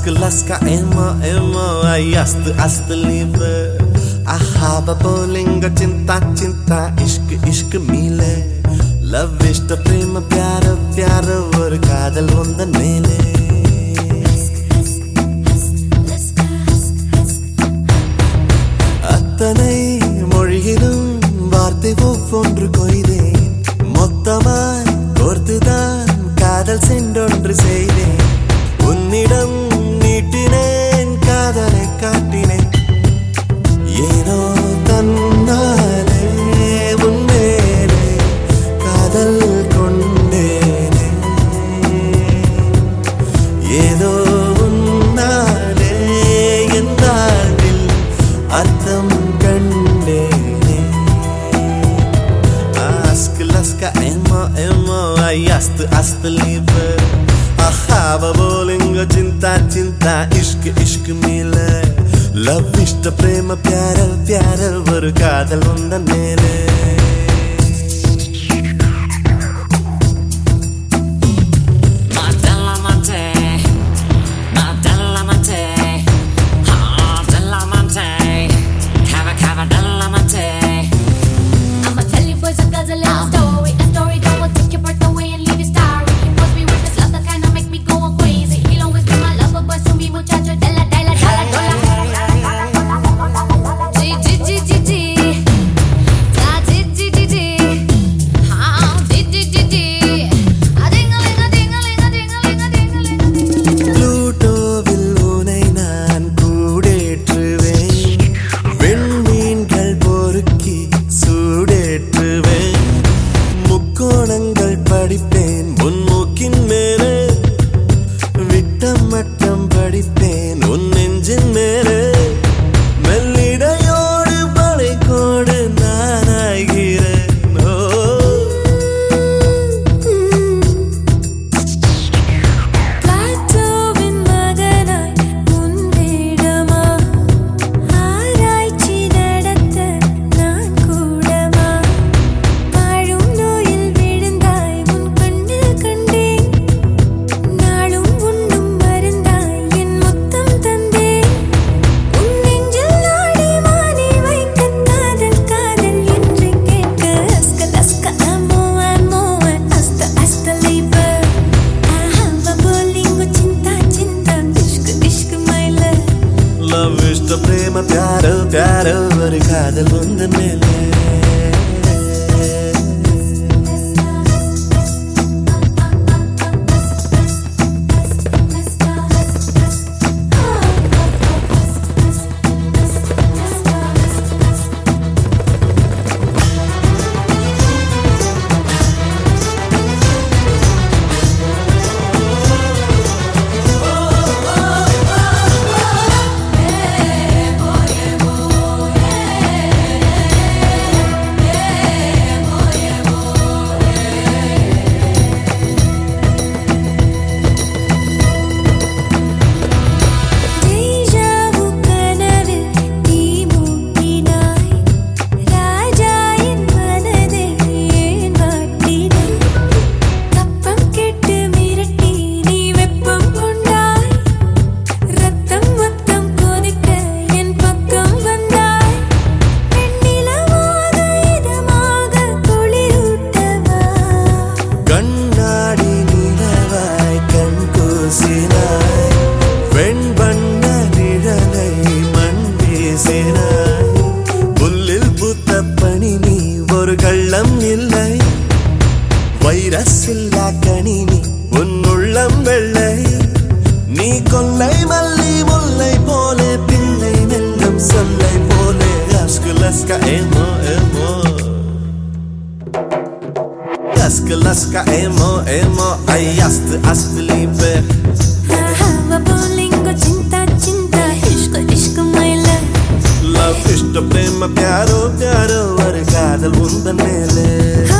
Laska emo ay ast liebe ahaba bolinga cinta ishq meele love ishta prema pyara ஒரு காதல் வந்த மேலே அத்தனை மொழியிலும் வார்த்தை ஒவ்வொன்று கொய்தேன் மொத்தமாய் கோர்த்துதான் காதல் சென்றொன்று செய்தேன் உன்னிடம் நீட்டினேன் காதலை காட்டினேன் ஏனோ தன்னாலே உன்மேலே காதல் கொண்டேனே ஏதோ உன்னாலே என் வாழ்வில் அர்த்தம் கண்டேனே Laska emo ay ast liebe ahaba bolinga cinta ishq meele love ishta prema pyara ஒரு காதல் வந்த மேலே முக்கோணங்கள் படிப்பேன் முன்மூக்கின் மேலே விட்டம் மட்டம் படிப்பேன் உன் நெஞ்சின் மேலே மெல்லிடையோடு படைக்கோடு நான் ஆகிறேன் ishta prema pyara ஒரு காதல் வந்த மேலே புல்லில் பூத்த பனி நீ ஒரு கள்ளம் இல்லை வைரஸ் இல்லா கனி நீ உன் உள்ளம் வெள்ளை நீ கொல்லை மல்லி முல்லை போலே பிள்ளை மெல்லும் சொல்லை போலே Laska emo Laska emo ay ast liebe ahaba bolinga cinta ishq meele love ishta prema pyara ஒரு காதல் வந்த மேலே